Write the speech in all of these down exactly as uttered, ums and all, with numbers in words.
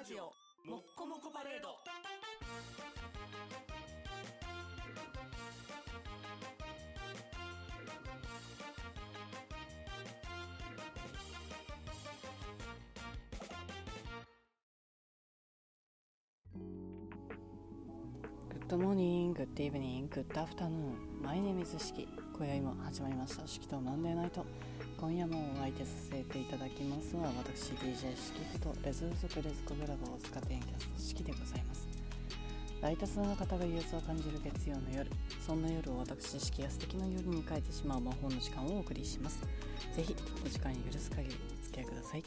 ラジオもっこもこパレード。 グッドモーニング、グッドイブニング、グッドアフタヌーン。マイネームイズシキ。今夜も始まりました。シキとマンデーナイト。今夜もお相手させていただきますは、私 ディージェー シキことレズー族レズコブラボー塚店キャストシキでございます。大多数の方が憂鬱を感じる月曜の夜、そんな夜を私シキが素敵な夜に変えてしまう魔法の時間をお送りします。ぜひお時間に許す限りお付き合いください。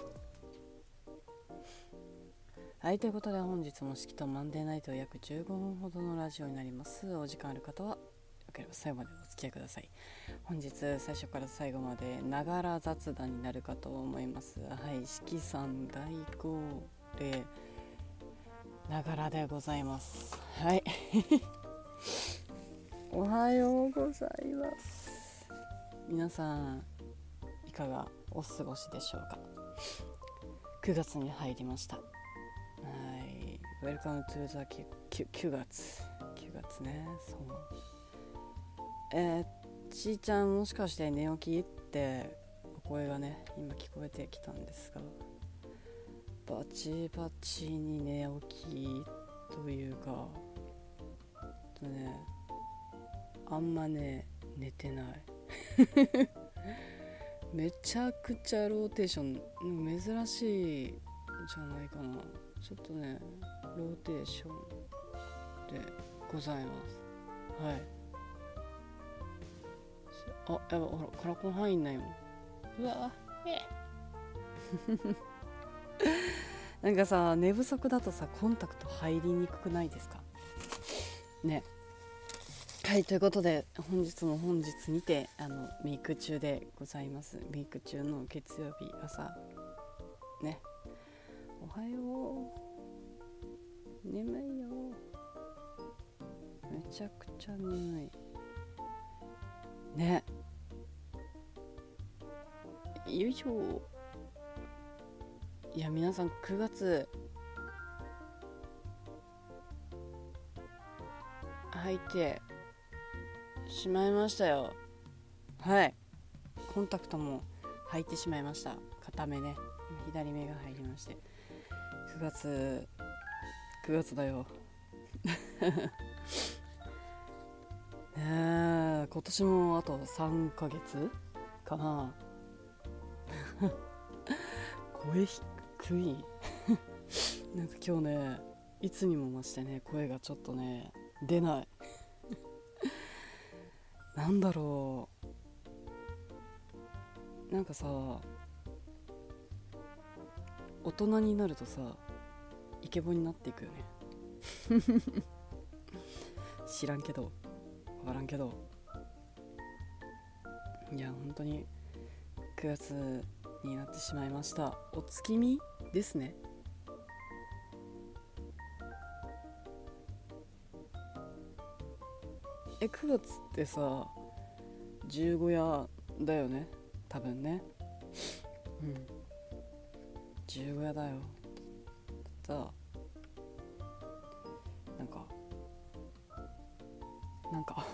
はい、ということで本日もシキとマンデーナイト約じゅうごふんほどのラジオになります。お時間ある方はよければ最後までお付き合いください。本日最初から最後までながら雑談になるかと思います。はい、シキさん大号令ながらでございます。はいおはようございます。皆さんいかがお過ごしでしょうか。くがつに入りました。はい、Welcome to the きゅうがつきゅうがつね。そうえー、ちーちゃんもしかして寝起きってお声がね今聞こえてきたんですが、バチバチに寝起きというかとねあんまね寝てないめちゃくちゃローテーション珍しいじゃないかな。ちょっとねローテーションでございます。はい、あ、やばほらカラコン入んないもん。うわえなんかさ寝不足だとさコンタクト入りにくくないですかね。はい、ということで本日も本日にてあのメイク中でございます。メイク中の月曜日朝ね。おはよう。眠いよ。めちゃくちゃ眠いね。よいしょ。いや皆さんくがつ入ってしまいましたよ。はい、コンタクトも入ってしまいました。片目ね、左目が入りまして、くがつくがつだよねえ、今年もあとさんかげつかな声低いなんか今日ねいつにも増してね声がちょっとね出ないなんだろう、なんかさ大人になるとさイケボになっていくよね知らんけどわからんけど、いや本当にくがつになってしまいました。お月見ですね。えくがつってさ十五夜だよね多分ね。うん十五夜だよ。さなんかなんか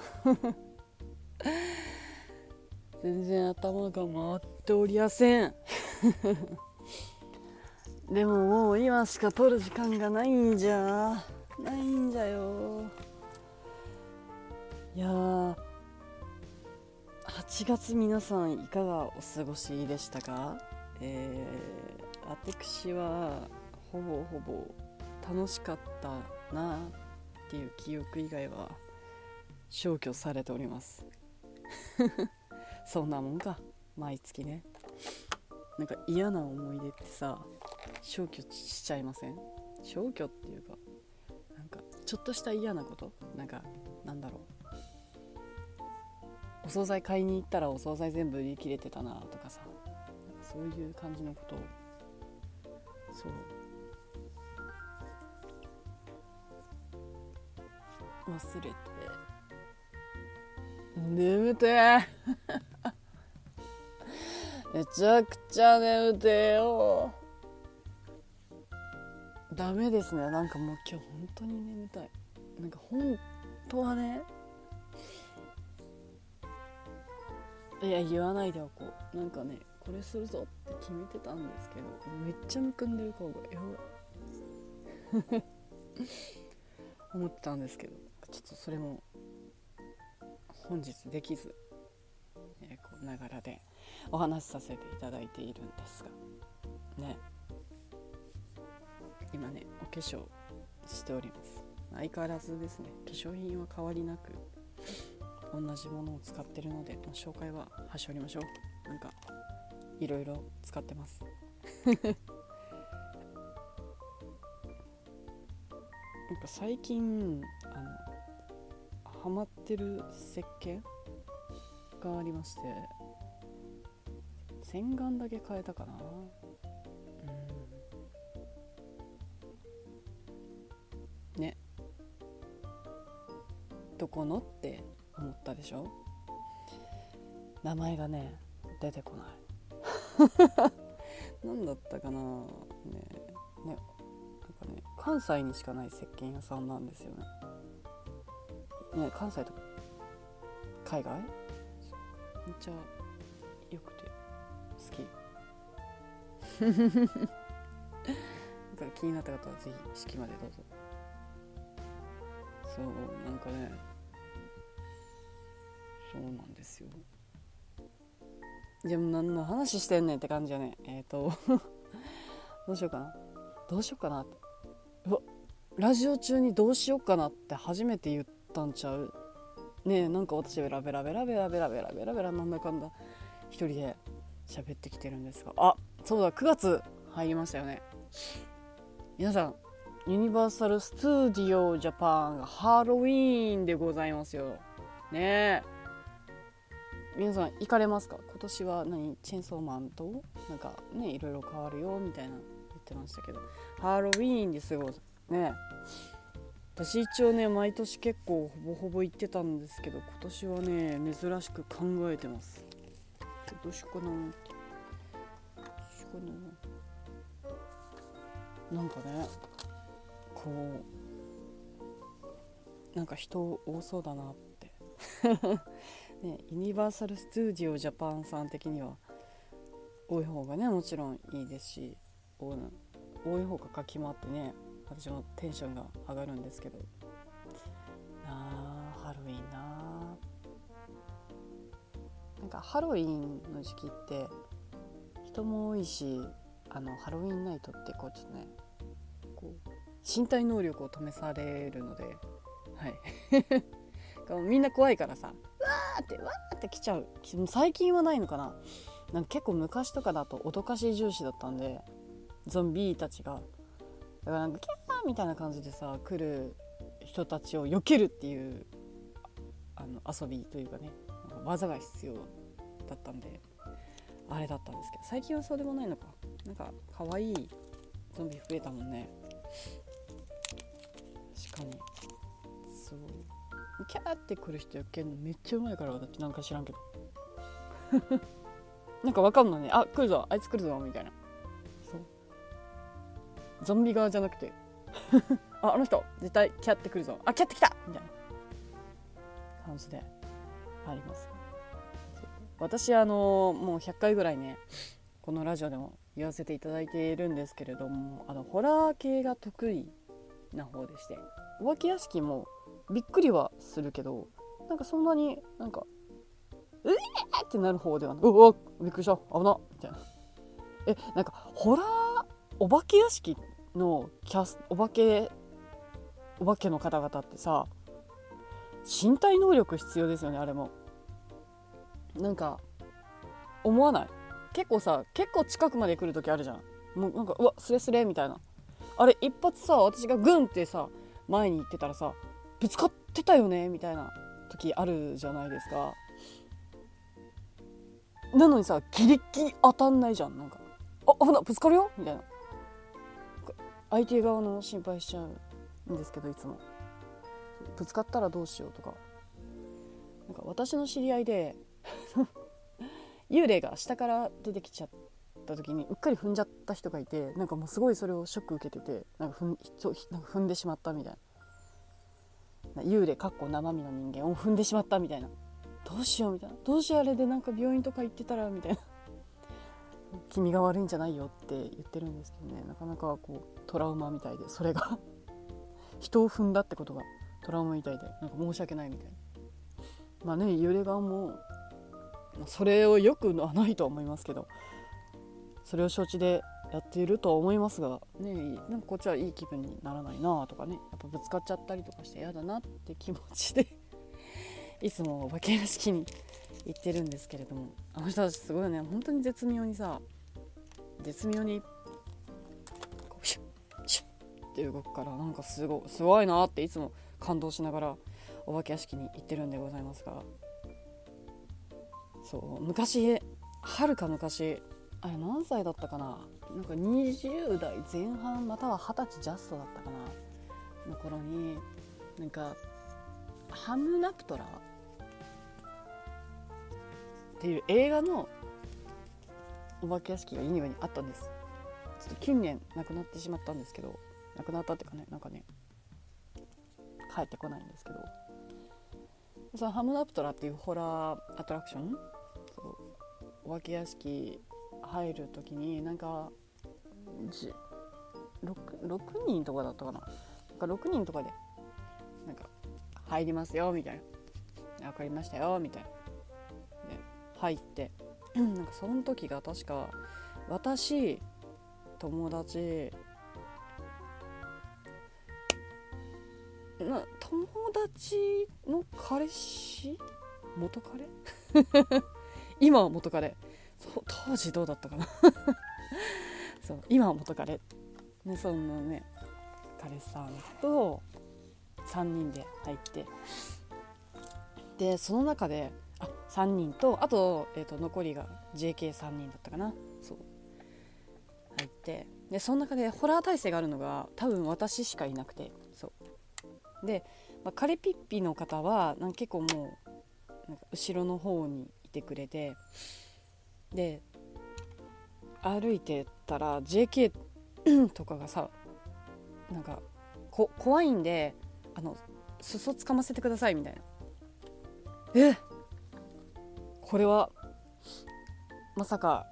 全然頭が回っておりやせんでももう今しか撮る時間がないんじゃないんじゃよ。いやーはちがつ皆さんいかがお過ごしでしたか。えー、私はほぼほぼ楽しかったなっていう記憶以外は消去されておりますそんなもんか毎月ね。なんか嫌な思い出ってさ消去しちゃいません？消去っていうかなんかちょっとした嫌なこと、なんかなんだろう、お惣菜買いに行ったらお惣菜全部売り切れてたなとかさ、なんかそういう感じのことをそう忘れて眠てめちゃくちゃ眠てよ。 ダメですね。なんかもう今日本当に眠たい。なんか本当はね、いや言わないでおこう。なんかね、これするぞって決めてたんですけど、めっちゃむくんでる顔がやばい思ってたんですけど、ちょっとそれも本日できず、えー、こうながらでお話しさせていただいているんですがね、今ねお化粧しております。相変わらずですね、化粧品は変わりなく同じものを使ってるので、まあ、紹介は端折りましょう。なんかいろいろ使ってますなんか最近あのハマってる石鹸がありまして、洗顔だけ変えたかな。うんね、どこのって思ったでしょ。名前がね出てこない何だったかな。ねね、なんかね、関西にしかない石鹸屋さんなんですよね。ね、関西とか海外めっちゃよくて好きなんか気になった方はぜひ式までどうぞ。そう、なんかね、そうなんですよ。でも何の話してんねんって感じやね。えっとどうしようかなどうしようかなって、うわラジオ中にどうしようかなって初めて言ったんちゃうね。え、なんか私ベラベラベラベラベラベラベラベラなんだかんだ一人で喋ってきてるんですが、あ、そうだ、くがつ入りましたよね。皆さん、ユニバーサル・スタジオ・ジャパンがハロウィーンでございますよね。え皆さん行かれますか？今年は何、チェンソーマンとなんかね、いろいろ変わるよみたいな言ってましたけど、ハロウィーンですごいね。私一応ね、毎年結構ほぼほぼ行ってたんですけど、今年はね珍しく考えてます。どうしようかなどうしようかな。なんかね、こうなんか人多そうだなってね、ユニバーサル・スタジオ・ジャパンさん的には多い方がねもちろんいいですし、多い方が書き回ってね、私もテンションが上がるんですけどなあ。ハロウィンな、なんかハロウィンの時期って人も多いし、あのハロウィンナイトってこうちょっとね、こう身体能力を試されるので、はいみんな怖いからさ、わーってわーって来ちゃう。最近はないのかな。なんか結構昔とかだと脅かし重視だったんで、ゾンビたちがだからなんかキャーみたいな感じでさ、来る人たちを避けるっていうあの遊びというかね、技が必要だったんであれだったんですけど、最近はそうでもないのか。なんか可愛いゾンビ増えたもんね。確かにそう、キャーって来る人避けるのめっちゃうまいから、私なんか知らんけどなんかわかんのね、あ、来るぞ、あいつ来るぞみたいな。そうゾンビ側じゃなくてあ、あの人絶対キャって来るぞ、あ、キャって来たみたいな感じであります。私あのもうひゃっかいぐらいねこのラジオでも言わせていただいているんですけれども、あのホラー系が得意な方でして、お化け屋敷もびっくりはするけど、なんかそんなになんかうえーってなる方ではない。うわびっくりした危なみたいな。え、なんかホラーお化け屋敷のキャスお化けお化けの方々ってさ、身体能力必要ですよね。あれもなんか思わない？結構さ、結構近くまで来る時あるじゃん。もうなんかうわスレスレみたいな、あれ一発さ、私がグンってさ前に行ってたらさ、ぶつかってたよねみたいな時あるじゃないですか。なのにさ、ギリギリ当たんないじゃん。なんかあ、危ないぶつかるよみたいな、相手側の心配しちゃうんですけど、いつもぶつかったらどうしようとか。なんか私の知り合いで幽霊が下から出てきちゃったった時にうっかり踏んじゃった人がいて、なんかもうすごいそれをショック受けてて、なんか踏ん、なんか踏んでしまったみたいな、幽霊かっこ生身の人間を踏んでしまったみたいな、どうしようみたいな、どうしようあれでなんか病院とか行ってたらみたいな君が悪いんじゃないよって言ってるんですけどね、なかなかこうトラウマみたいで、それが人を踏んだってことがトラウマみたいで、なんか申し訳ないみたいな。まあね、幽霊側もそれをよくはないとは思いますけど、それを承知でやっているとは思いますがね、なんかこっちはいい気分にならないなとかね、やっぱぶつかっちゃったりとかして嫌だなって気持ちでいつもお化け屋敷に行ってるんですけれども、あの人たちすごいよね、本当に絶妙にさ、絶妙にこうシュッシュッって動くから、なんかすごいすごいなっていつも感動しながらお化け屋敷に行ってるんでございますが、そう昔はるか昔、あれ何歳だったかな、なんかにじゅう代前半またははたちジャストだったかなの頃に、なんかハムナプトラっていう映画のお化け屋敷がユニバにあったんです。ちょっと近年亡くなってしまったんですけど、亡くなったっていうかね、なんかね帰ってこないんですけど、そのハムナプトラっていうホラーアトラクション、そうお化け屋敷入るときになんか 6, 6人とかだったかな、なんかろくにんとかでなんか入りますよみたいな、分かりましたよみたいなで入ってなんかその時が確か私、友達な、友達の彼氏、元彼今は元彼、そう当時どうだったかなそう今は元彼ね、そのね彼さんとさんにんで入って、でその中であさんにんとあと、えー、と残りが ジェーケーさんにんだったかな、そう入って、でその中でホラー耐性があるのが多分私しかいなくて、そうで、まあ、カレピッピの方はなんか結構もうなんか後ろの方にいてくれて、で歩いてたら ジェーケー とかがさ、なんかこ怖いんであの裾つかませてくださいみたいな、えこれはまさか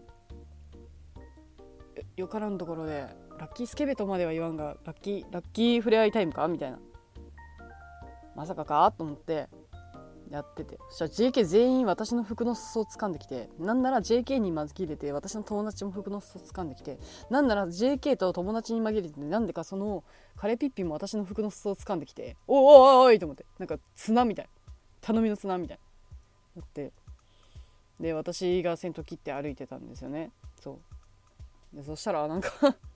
よからんところでラッキースケベとまでは言わんがラッキーラッキー触れ合いタイムかみたいな、まさかかと思ってやってて、そしたら ジェーケー 全員私の服の裾を掴んできて、なんなら ジェーケー に紛れて私の友達も服の裾を掴んできて、なんなら ジェーケー と友達に紛れてなんでかそのカレピッピも私の服の裾を掴んできて、おいおいおいと思って、なんか綱みたい、頼みの綱みたいなって、で私が先頭切って歩いてたんですよね。そうでそしたらなんか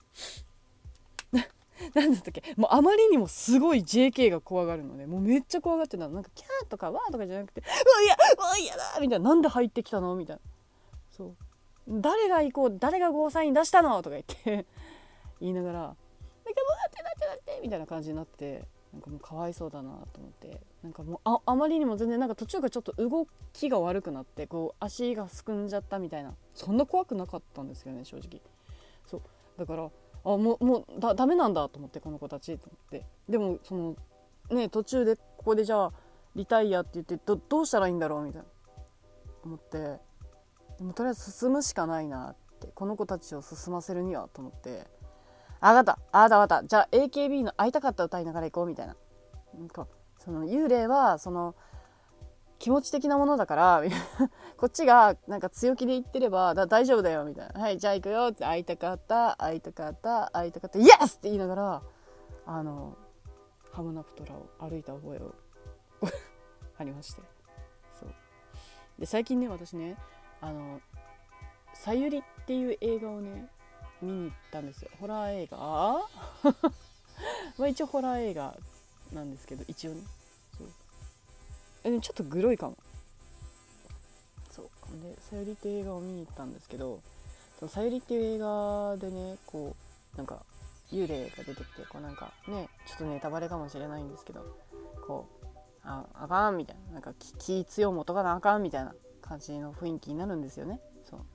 なんだったっけ、もうあまりにもすごい ジェーケー が怖がるので、もうめっちゃ怖がってたの、なんかキャーとかワーとかじゃなくて、うわいやうわいやだみたいな、なんで入ってきたのみたいな、そう誰が行こう誰がゴーサイン出したのとか言って言いながら、なんかもうなってなってなってみたいな感じになって、なんかもうかわいそうだなと思って、なんかもう あ, あまりにも全然なんか途中からちょっと動きが悪くなって、こう足がすくんじゃったみたいな、そんな怖くなかったんですよね正直。そうだからあもうもうだダメなんだと思って、この子たちと思って、でもそのね途中でここでじゃあリタイアって言って ど, どうしたらいいんだろうみたいな思って、でもとりあえず進むしかないなって、この子たちを進ませるにはと思って、あがったあがったじゃあ エーケービー の会いたかった歌いながら行こうみたいな、なんかその幽霊はその気持ち的なものだからこっちがなんか強気で言ってればだ大丈夫だよみたいな、はいじゃあ行くよって、会いたかった会いたかった会いたかったイエスって言いながらあのハムナプトラを歩いた覚えをありまして、そうで最近ね私ねあのさゆりっていう映画をね見に行ったんですよ。ホラー映画まあ一応ホラー映画なんですけど、一応ねそうえちょっとグロいかも。そうでさゆりっていう映画を見に行ったんですけど、そのさゆりっていう映画でねこうなんか幽霊が出てきて、こうなんかねちょっとネタバレかもしれないんですけど、こうああかんみたいな、なんか気強もとがなあかんみたいな感じの雰囲気になるんですよね。そう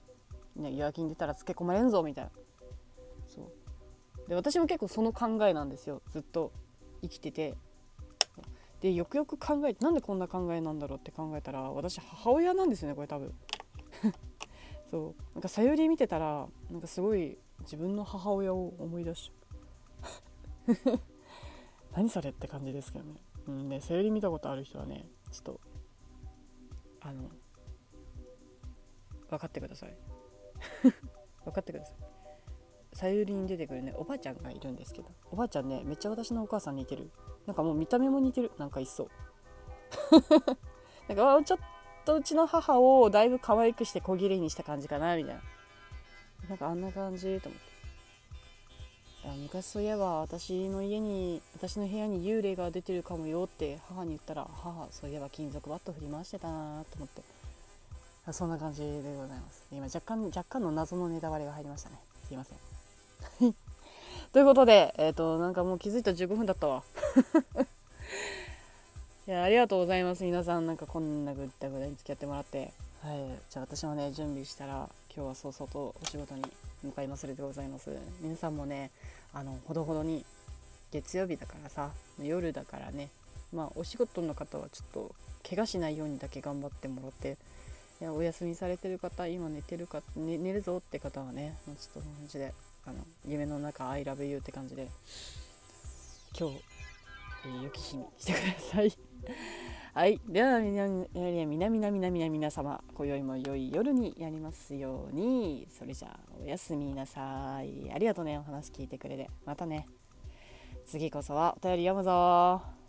ね、夜勤出たらつけ込まれんぞみたいな。そうで私も結構その考えなんですよ、ずっと生きてて。でよくよく考えて、なんでこんな考えなんだろうって考えたら、私母親なんですよねこれ多分そうなんかさゆり見てたら、なんかすごい自分の母親を思い出しちゃう何それって感じですけどね。うんね、さゆり見たことある人はね、ちょっとあの分かってください分かってください。さゆりに出てくるねおばあちゃんがいるんですけど、おばあちゃんねめっちゃ私のお母さんに似てる。なんかもう見た目も似てる、なんかいっそなんかちょっとうちの母をだいぶ可愛くして小切れにした感じかなみたいな、なんかあんな感じと思って。昔そういえば私の家に私の部屋に幽霊が出てるかもよって母に言ったら、母そういえば金属バット振り回してたなと思って、そんな感じでございます。今若干若干の謎のネタバレが入りましたね、すいませんということで、えーと、なんかもう気づいたらじゅうごふんだったわいやありがとうございます。皆さんなんかこんなぐったぐだに付き合ってもらって、はい、じゃあ私もね準備したら今日は早々とお仕事に向かいまするでございます。皆さんもねあのほどほどに、月曜日だからさ夜だからね、まあお仕事の方はちょっと怪我しないようにだけ頑張ってもらって、いやお休みされてる方、今寝てるか、ね、寝るぞって方はねちょっとその感じで、あの夢の中 I love you って感じで今日、えー、良き日にしてくださいはい、ではみなみなみなみなみな皆様、今宵も良い夜になりますように。それじゃあおやすみなさい。ありがとうね、お話聞いてくれて。またね、次こそはお便り読むぞ。